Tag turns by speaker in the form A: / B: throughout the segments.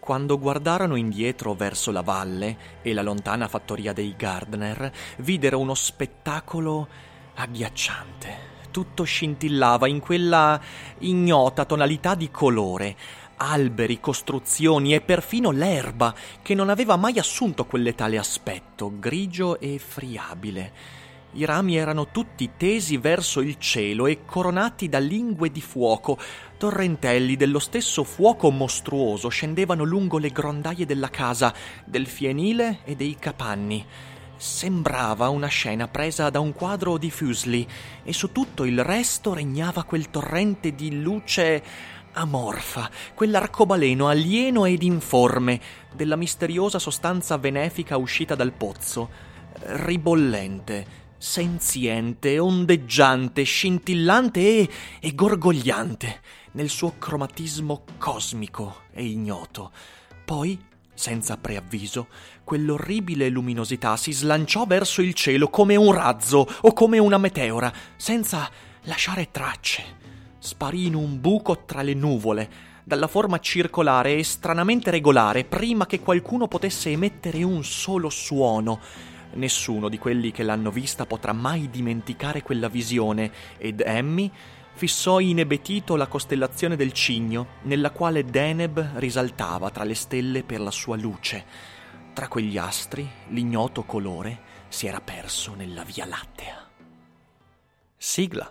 A: Quando guardarono indietro verso la valle e la lontana fattoria dei Gardner, videro uno spettacolo agghiacciante. Tutto scintillava in quella ignota tonalità di colore. Alberi, costruzioni e perfino l'erba, che non aveva mai assunto quel letale aspetto, grigio e friabile. I rami erano tutti tesi verso il cielo e coronati da lingue di fuoco. Torrentelli dello stesso fuoco mostruoso scendevano lungo le grondaie della casa, del fienile e dei capanni. Sembrava una scena presa da un quadro di Fuseli, e su tutto il resto regnava quel torrente di luce amorfa, quell'arcobaleno alieno ed informe della misteriosa sostanza benefica uscita dal pozzo, ribollente, senziente, ondeggiante, scintillante e gorgogliante nel suo cromatismo cosmico e ignoto. Poi, senza preavviso, quell'orribile luminosità si slanciò verso il cielo come un razzo o come una meteora, senza lasciare tracce. Sparì in un buco tra le nuvole, dalla forma circolare e stranamente regolare, prima che qualcuno potesse emettere un solo suono. Nessuno di quelli che l'hanno vista potrà mai dimenticare quella visione, ed Emmy fissò inebetito la costellazione del Cigno, nella quale Deneb risaltava tra le stelle per la sua luce. Tra quegli astri, l'ignoto colore si era perso nella Via Lattea. Sigla.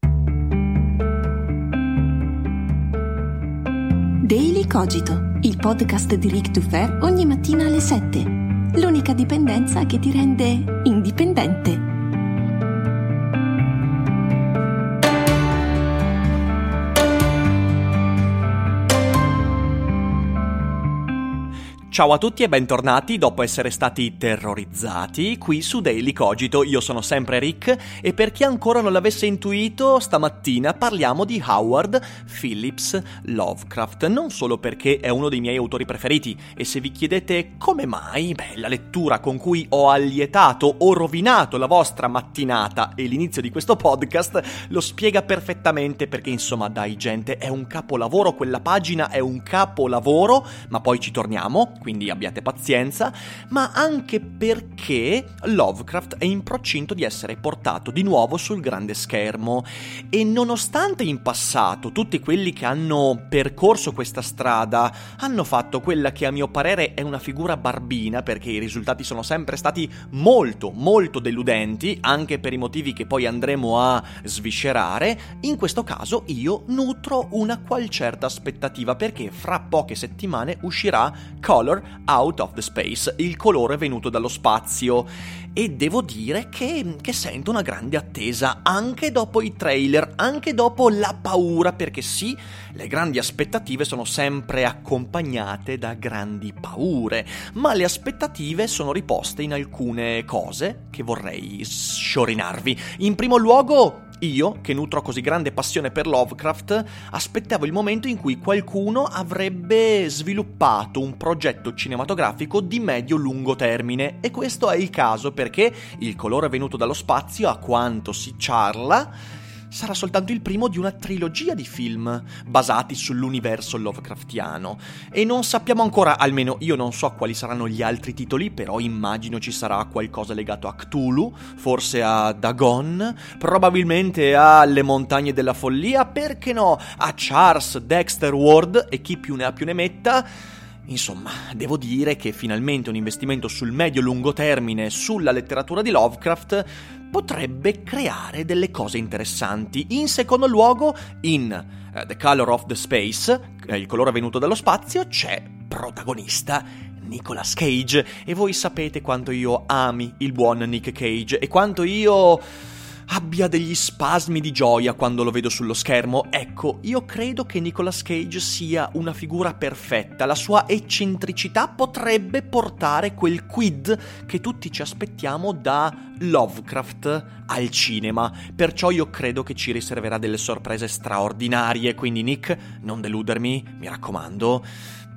B: Daily Cogito, il podcast di Rick Dufer ogni mattina alle 7. L'unica dipendenza che ti rende indipendente.
A: Ciao a tutti e bentornati dopo essere stati terrorizzati qui su Daily Cogito. Io sono sempre Rick e per chi ancora non l'avesse intuito, stamattina parliamo di Howard Phillips Lovecraft, non solo perché è uno dei miei autori preferiti, e se vi chiedete come mai, la lettura con cui ho allietato o rovinato la vostra mattinata e l'inizio di questo podcast lo spiega perfettamente, perché insomma dai gente, è un capolavoro, quella pagina è un capolavoro, ma poi ci torniamo, quindi abbiate pazienza, ma anche perché Lovecraft è in procinto di essere portato di nuovo sul grande schermo, e nonostante in passato tutti quelli che hanno percorso questa strada hanno fatto quella che a mio parere è una figura barbina, perché i risultati sono sempre stati molto deludenti, anche per i motivi che poi andremo a sviscerare, in questo caso io nutro una qual certa aspettativa, perché fra poche settimane uscirà Color Out of the Space, il colore venuto dallo spazio, e devo dire che sento una grande attesa anche dopo i trailer, anche dopo la paura, perché sì, le grandi aspettative sono sempre accompagnate da grandi paure, ma le aspettative sono riposte in alcune cose che vorrei sciorinarvi. In primo luogo, io, che nutro così grande passione per Lovecraft, aspettavo il momento in cui qualcuno avrebbe sviluppato un progetto cinematografico di medio-lungo termine, e questo è il caso, perché il colore venuto dallo spazio, a quanto si ciarla, sarà soltanto il primo di una trilogia di film basati sull'universo Lovecraftiano, e non sappiamo ancora, almeno io non so quali saranno gli altri titoli, però immagino ci sarà qualcosa legato a Cthulhu, forse a Dagon, probabilmente alle Montagne della Follia, perché no, a Charles Dexter Ward, e chi più ne ha più ne metta. Insomma, devo dire che finalmente un investimento sul medio-lungo termine sulla letteratura di Lovecraft potrebbe creare delle cose interessanti. In secondo luogo, in The Color of the Space, il colore venuto dallo spazio, c'è protagonista Nicolas Cage, e voi sapete quanto io ami il buon Nick Cage e quanto io abbia degli spasmi di gioia quando lo vedo sullo schermo. Ecco, io credo che Nicolas Cage sia una figura perfetta. La sua eccentricità potrebbe portare quel quid che tutti ci aspettiamo da Lovecraft al cinema. Perciò io credo che ci riserverà delle sorprese straordinarie. Quindi Nick, non deludermi, mi raccomando.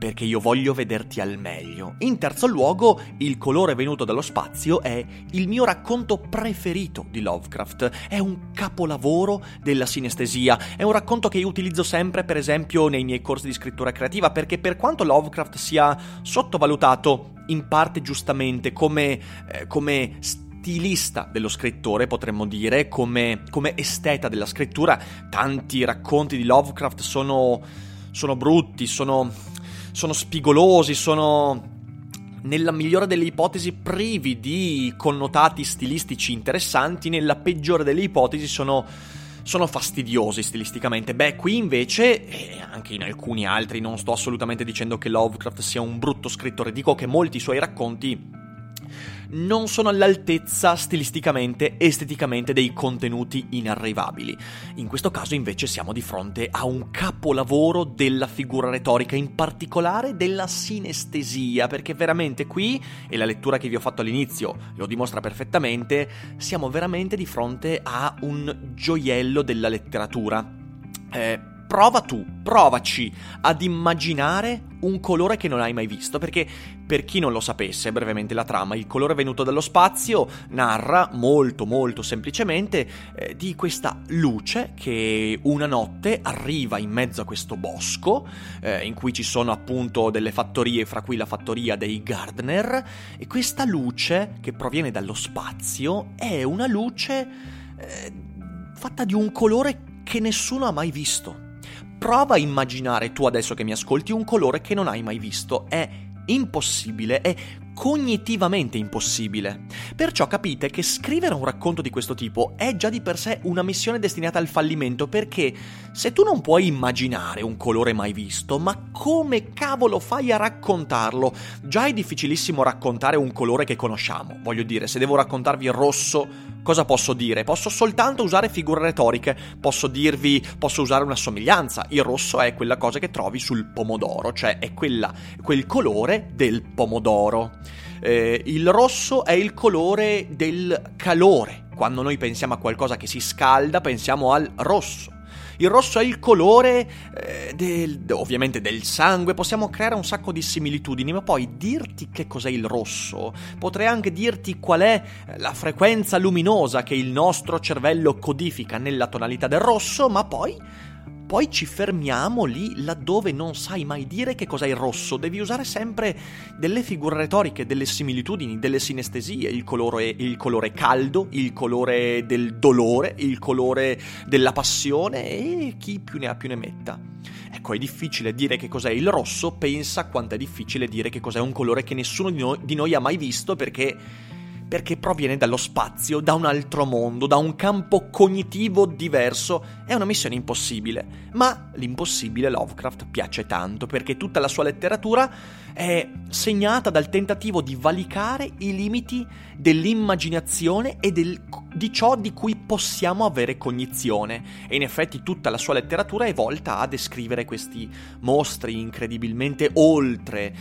A: perché io voglio vederti al meglio. In terzo luogo, Il colore venuto dallo spazio è il mio racconto preferito di Lovecraft. È un capolavoro della sinestesia. È un racconto che io utilizzo sempre, per esempio, nei miei corsi di scrittura creativa, perché per quanto Lovecraft sia sottovalutato, in parte giustamente, come stilista dello scrittore, potremmo dire, come esteta della scrittura, tanti racconti di Lovecraft sono brutti, sono spigolosi, sono, nella migliore delle ipotesi, privi di connotati stilistici interessanti, nella peggiore delle ipotesi sono fastidiosi stilisticamente. Qui invece, e anche in alcuni altri, non sto assolutamente dicendo che Lovecraft sia un brutto scrittore, dico che molti suoi racconti non sono all'altezza stilisticamente, esteticamente, dei contenuti inarrivabili. In questo caso invece siamo di fronte a un capolavoro della figura retorica, in particolare della sinestesia, perché veramente qui, e la lettura che vi ho fatto all'inizio lo dimostra perfettamente, siamo veramente di fronte a un gioiello della letteratura. Provaci ad immaginare un colore che non hai mai visto, perché per chi non lo sapesse, brevemente la trama, Il colore venuto dallo spazio narra molto molto semplicemente di questa luce che una notte arriva in mezzo a questo bosco in cui ci sono appunto delle fattorie, fra cui la fattoria dei Gardner, e questa luce che proviene dallo spazio è una luce fatta di un colore che nessuno ha mai visto. Prova a immaginare tu adesso che mi ascolti un colore che non hai mai visto. È impossibile, è cognitivamente impossibile. Perciò capite che scrivere un racconto di questo tipo è già di per sé una missione destinata al fallimento, perché se tu non puoi immaginare un colore mai visto, ma come cavolo fai a raccontarlo? Già è difficilissimo raccontare un colore che conosciamo. Voglio dire, se devo raccontarvi il rosso, cosa posso dire? Posso soltanto usare figure retoriche, posso usare una somiglianza. Il rosso è quella cosa che trovi sul pomodoro, cioè è quel colore del pomodoro. Il rosso è il colore del calore. Quando noi pensiamo a qualcosa che si scalda, pensiamo al rosso. Il rosso è il colore ovviamente del sangue. Possiamo creare un sacco di similitudini, ma poi dirti che cos'è il rosso, potrei anche dirti qual è la frequenza luminosa che il nostro cervello codifica nella tonalità del rosso, ma poi ci fermiamo lì laddove non sai mai dire che cos'è il rosso. Devi usare sempre delle figure retoriche, delle similitudini, delle sinestesie. Il colore caldo, il colore del dolore, il colore della passione, e chi più ne ha più ne metta. Ecco, è difficile dire che cos'è il rosso, pensa quanto è difficile dire che cos'è un colore che nessuno di noi ha mai visto, perché proviene dallo spazio, da un altro mondo, da un campo cognitivo diverso. È una missione impossibile, ma l'impossibile Lovecraft piace tanto, perché tutta la sua letteratura è segnata dal tentativo di valicare i limiti dell'immaginazione e di ciò di cui possiamo avere cognizione. E in effetti tutta la sua letteratura è volta a descrivere questi mostri incredibilmente oltre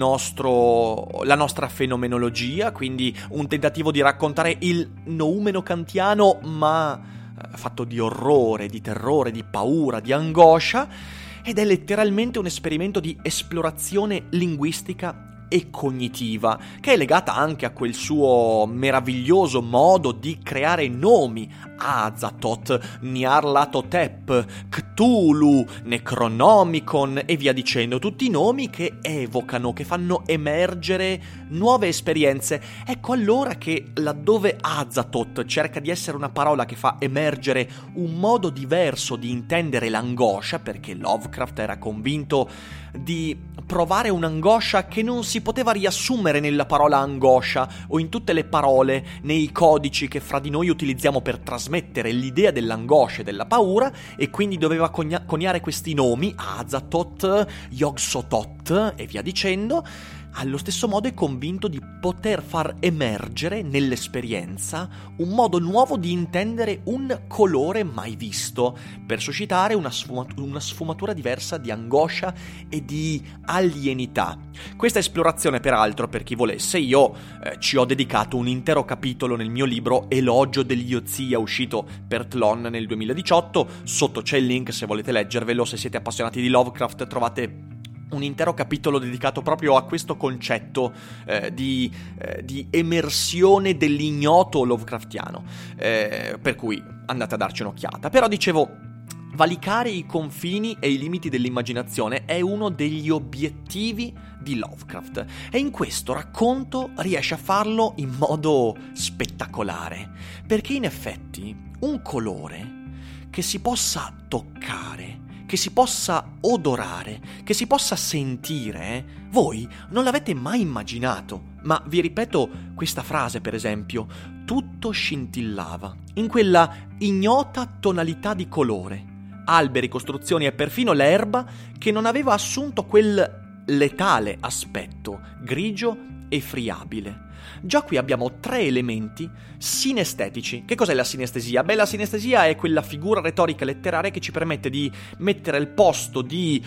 A: la nostra fenomenologia, quindi un tentativo di raccontare il noumeno kantiano, ma fatto di orrore, di terrore, di paura, di angoscia, ed è letteralmente un esperimento di esplorazione linguistica e cognitiva, che è legata anche a quel suo meraviglioso modo di creare nomi: Azathoth, Nyarlathotep, Cthulhu, Necronomicon e via dicendo, tutti nomi che evocano, che fanno emergere nuove esperienze. Ecco allora che laddove Azathoth cerca di essere una parola che fa emergere un modo diverso di intendere l'angoscia, perché Lovecraft era convinto di provare un'angoscia che non si poteva riassumere nella parola angoscia o in tutte le parole, nei codici che fra di noi utilizziamo per trasmettere l'idea dell'angoscia e della paura, e quindi doveva coniare questi nomi: Azathoth, Yog-Sothoth e via dicendo. Allo stesso modo è convinto di poter far emergere nell'esperienza un modo nuovo di intendere un colore mai visto, per suscitare una sfumatura diversa di angoscia e di alienità. Questa esplorazione, peraltro, per chi volesse, io ci ho dedicato un intero capitolo nel mio libro Elogio degli Ozia, uscito per Tlon nel 2018. Sotto c'è il link se volete leggervelo. Se siete appassionati di Lovecraft trovate un intero capitolo dedicato proprio a questo concetto di emersione dell'ignoto Lovecraftiano, per cui andate a darci un'occhiata. Però dicevo, valicare i confini e i limiti dell'immaginazione è uno degli obiettivi di Lovecraft, e in questo racconto riesce a farlo in modo spettacolare, perché in effetti un colore che si possa toccare, che si possa odorare, che si possa sentire, voi non l'avete mai immaginato. Ma vi ripeto questa frase, per esempio: tutto scintillava in quella ignota tonalità di colore, alberi, costruzioni e perfino l'erba che non aveva assunto quel letale aspetto grigio e friabile. Già qui abbiamo 3 elementi sinestetici. Che cos'è la sinestesia? Beh, la sinestesia è quella figura retorica letteraria che ci permette di mettere al posto di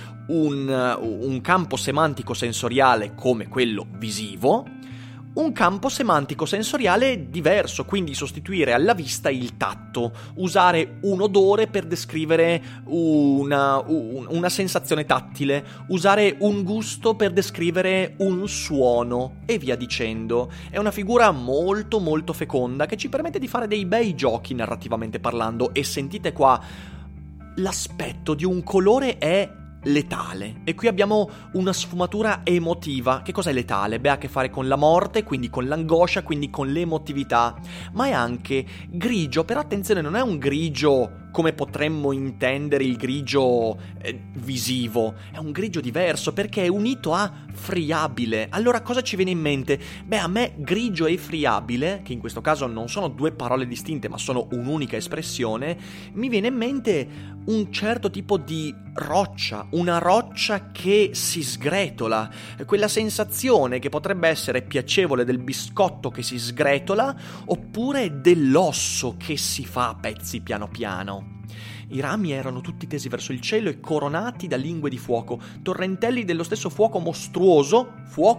A: un campo semantico sensoriale come quello visivo un campo semantico sensoriale diverso, quindi sostituire alla vista il tatto, usare un odore per descrivere una sensazione tattile, usare un gusto per descrivere un suono e via dicendo. È una figura molto molto feconda che ci permette di fare dei bei giochi narrativamente parlando, e sentite qua, l'aspetto di un colore è letale, e qui abbiamo una sfumatura emotiva. Che cos'è letale? Beh, ha a che fare con la morte, quindi con l'angoscia, quindi con l'emotività, ma è anche grigio. Però attenzione, non è un grigio come potremmo intendere il grigio visivo, è un grigio diverso perché è unito a friabile. Allora cosa ci viene in mente? Beh, a me grigio e friabile, che in questo caso non sono 2 parole distinte ma sono un'unica espressione, mi viene in mente un certo tipo di roccia, una roccia che si sgretola, quella sensazione che potrebbe essere piacevole del biscotto che si sgretola, oppure dell'osso che si fa a pezzi piano piano. I rami erano tutti tesi verso il cielo e coronati da lingue di fuoco, torrentelli dello stesso fuoco mostruoso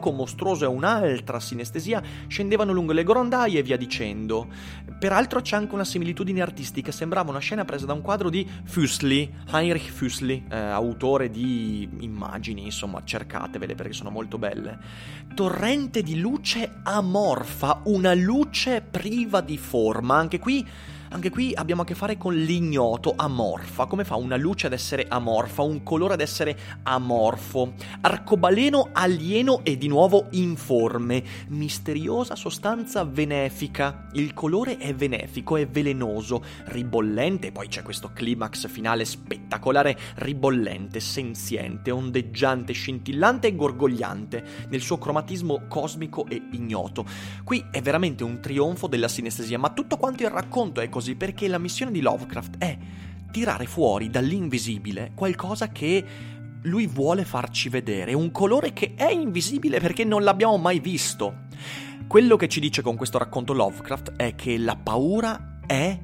A: è un'altra sinestesia, scendevano lungo le grondaie e via dicendo. Peraltro c'è anche una similitudine artistica, sembrava una scena presa da un quadro di Füssli, Heinrich Füssli, autore di immagini, insomma cercatevele perché sono molto belle. Torrente di luce amorfa, una luce priva di forma. Anche qui abbiamo a che fare con l'ignoto, amorfa. Come fa una luce ad essere amorfa, un colore ad essere amorfo? Arcobaleno, alieno e di nuovo informe. Misteriosa sostanza benefica. Il colore è benefico, è velenoso, ribollente, poi c'è questo climax finale spettacolare, ribollente, senziente, ondeggiante, scintillante e gorgogliante, nel suo cromatismo cosmico e ignoto. Qui è veramente un trionfo della sinestesia, ma tutto quanto il racconto è così perché la missione di Lovecraft è tirare fuori dall'invisibile qualcosa che lui vuole farci vedere, un colore che è invisibile perché non l'abbiamo mai visto. Quello che ci dice con questo racconto Lovecraft è che la paura è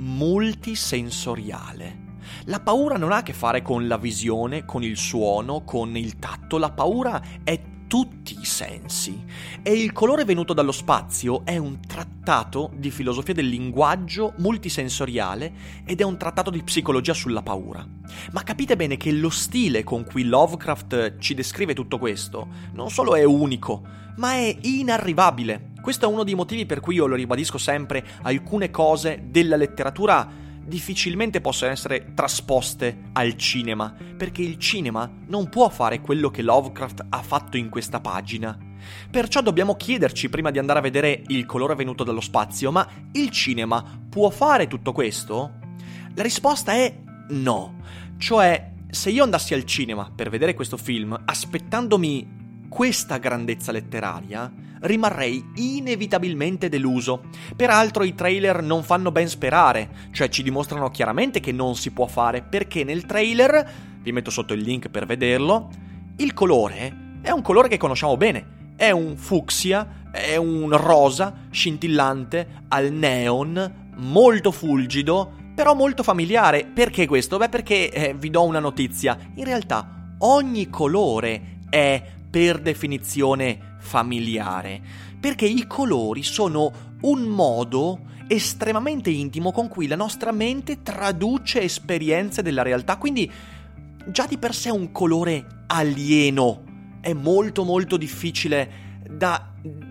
A: multisensoriale. La paura non ha a che fare con la visione, con il suono, con il tatto, la paura è tutti i sensi. E il colore venuto dallo spazio è un trattato di filosofia del linguaggio multisensoriale ed è un trattato di psicologia sulla paura. Ma capite bene che lo stile con cui Lovecraft ci descrive tutto questo non solo è unico, ma è inarrivabile. Questo è uno dei motivi per cui io lo ribadisco sempre: alcune cose della letteratura difficilmente possono essere trasposte al cinema, perché il cinema non può fare quello che Lovecraft ha fatto in questa pagina. Perciò dobbiamo chiederci, prima di andare a vedere Il colore venuto dallo spazio: ma il cinema può fare tutto questo? La risposta è no. Cioè, se io andassi al cinema per vedere questo film aspettandomi questa grandezza letteraria, rimarrei inevitabilmente deluso. Peraltro i trailer non fanno ben sperare, cioè ci dimostrano chiaramente che non si può fare, perché nel trailer, vi metto sotto il link per vederlo, il colore è un colore che conosciamo bene, è un fucsia, è un rosa scintillante al neon, molto fulgido, però molto familiare. Perché questo? Beh, perché vi do una notizia: in realtà ogni colore è per definizione familiare, perché i colori sono un modo estremamente intimo con cui la nostra mente traduce esperienze della realtà. Quindi già di per sé un colore alieno è molto molto difficile da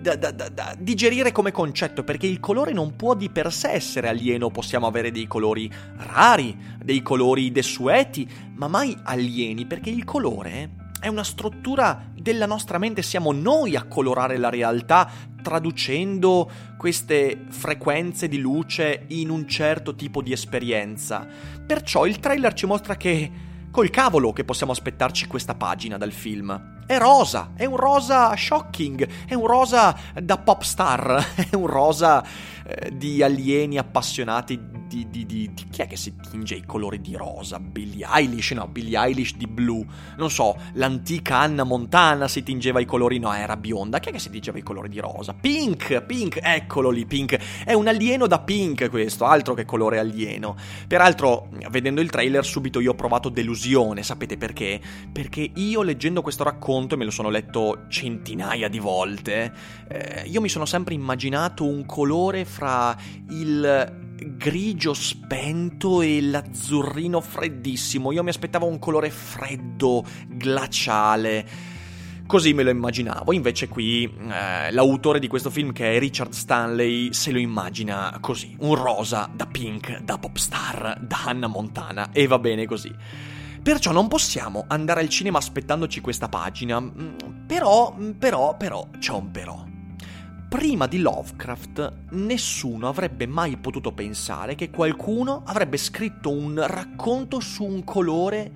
A: digerire come concetto, perché il colore non può di per sé essere alieno. Possiamo avere dei colori rari, dei colori desueti, ma mai alieni, perché il colore è una struttura della nostra mente, siamo noi a colorare la realtà traducendo queste frequenze di luce in un certo tipo di esperienza. Perciò il trailer ci mostra che col cavolo che possiamo aspettarci questa pagina dal film. È rosa, è un rosa shocking, è un rosa da pop star, è un rosa di alieni appassionati di chi è che si tinge i colori di rosa? Billie Eilish? No, Billie Eilish di blu. Non so, l'antica Hannah Montana si tingeva i colori, no, era bionda. Chi è che si tingeva i colori di rosa? Pink, eccolo lì, Pink. È un alieno da Pink questo, altro che colore alieno. Peraltro, vedendo il trailer, subito io ho provato delusione, sapete perché? Perché io leggendo questo racconto, e me lo sono letto centinaia di volte, io mi sono sempre immaginato un colore fra il grigio spento e l'azzurrino freddissimo. Io mi aspettavo un colore freddo, glaciale, così me lo immaginavo. Invece qui l'autore di questo film, che è Richard Stanley, se lo immagina così, un rosa da Pink, da pop star, da Hannah Montana, e va bene così. Perciò non possiamo andare al cinema aspettandoci questa pagina. Però, c'è un però. Prima di Lovecraft, nessuno avrebbe mai potuto pensare che qualcuno avrebbe scritto un racconto su un colore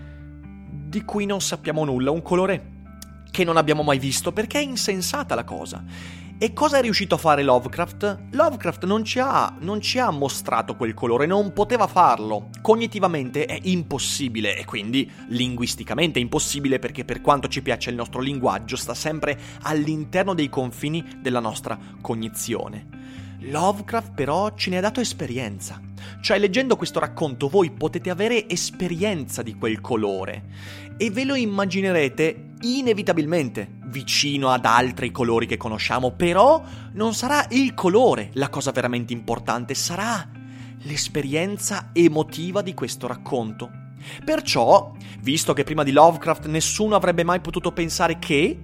A: di cui non sappiamo nulla, un colore che non abbiamo mai visto, perché è insensata la cosa. E cosa è riuscito a fare Lovecraft? Lovecraft non ci ha mostrato quel colore, non poteva farlo. Cognitivamente è impossibile, e quindi linguisticamente è impossibile, perché per quanto ci piaccia il nostro linguaggio, sta sempre all'interno dei confini della nostra cognizione. Lovecraft però ce ne ha dato esperienza. Cioè, leggendo questo racconto voi potete avere esperienza di quel colore e ve lo immaginerete inevitabilmente vicino ad altri colori che conosciamo, però non sarà il colore la cosa veramente importante, sarà l'esperienza emotiva di questo racconto. Perciò, visto che prima di Lovecraft nessuno avrebbe mai potuto pensare che,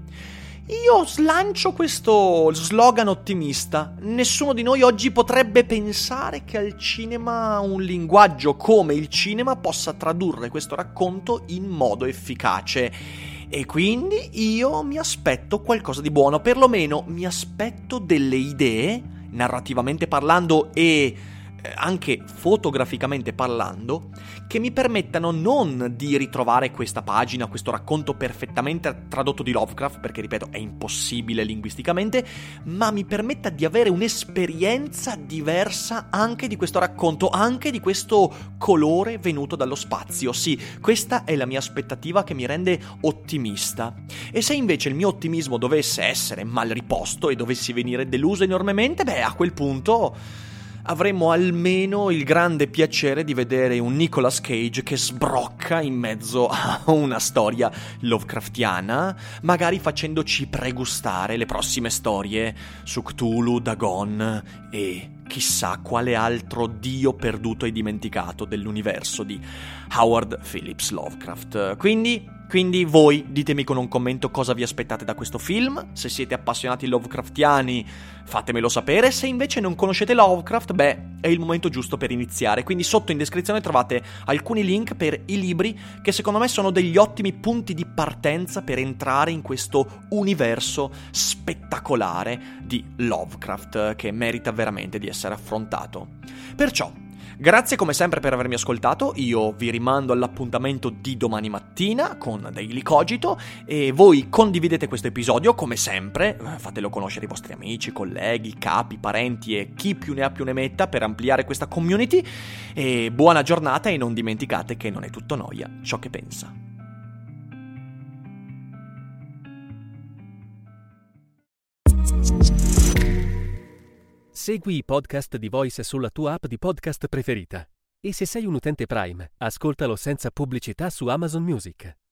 A: io slancio questo slogan ottimista. Nessuno di noi oggi potrebbe pensare che al cinema un linguaggio come il cinema possa tradurre questo racconto in modo efficace. E quindi io mi aspetto qualcosa di buono, perlomeno mi aspetto delle idee, narrativamente parlando e anche fotograficamente parlando, che mi permettano non di ritrovare questa pagina, questo racconto perfettamente tradotto di Lovecraft, perché ripeto è impossibile linguisticamente, ma mi permetta di avere un'esperienza diversa anche di questo racconto, anche di questo colore venuto dallo spazio. Sì, questa è la mia aspettativa che mi rende ottimista. E se invece il mio ottimismo dovesse essere mal riposto e dovessi venire deluso enormemente, a quel punto avremmo almeno il grande piacere di vedere un Nicolas Cage che sbrocca in mezzo a una storia Lovecraftiana, magari facendoci pregustare le prossime storie su Cthulhu, Dagon e chissà quale altro dio perduto e dimenticato dell'universo di Howard Phillips Lovecraft. Quindi voi ditemi con un commento cosa vi aspettate da questo film. Se siete appassionati Lovecraftiani fatemelo sapere. Se invece non conoscete Lovecraft, è il momento giusto per iniziare. Quindi sotto in descrizione trovate alcuni link per i libri che secondo me sono degli ottimi punti di partenza per entrare in questo universo spettacolare di Lovecraft che merita veramente di essere affrontato. Perciò grazie come sempre per avermi ascoltato, io vi rimando all'appuntamento di domani mattina con Daily Cogito e voi condividete questo episodio come sempre, fatelo conoscere ai vostri amici, colleghi, capi, parenti e chi più ne ha più ne metta per ampliare questa community e buona giornata e non dimenticate che non è tutto noia ciò che pensa.
C: Segui i podcast di Voice sulla tua app di podcast preferita. E se sei un utente Prime, ascoltalo senza pubblicità su Amazon Music.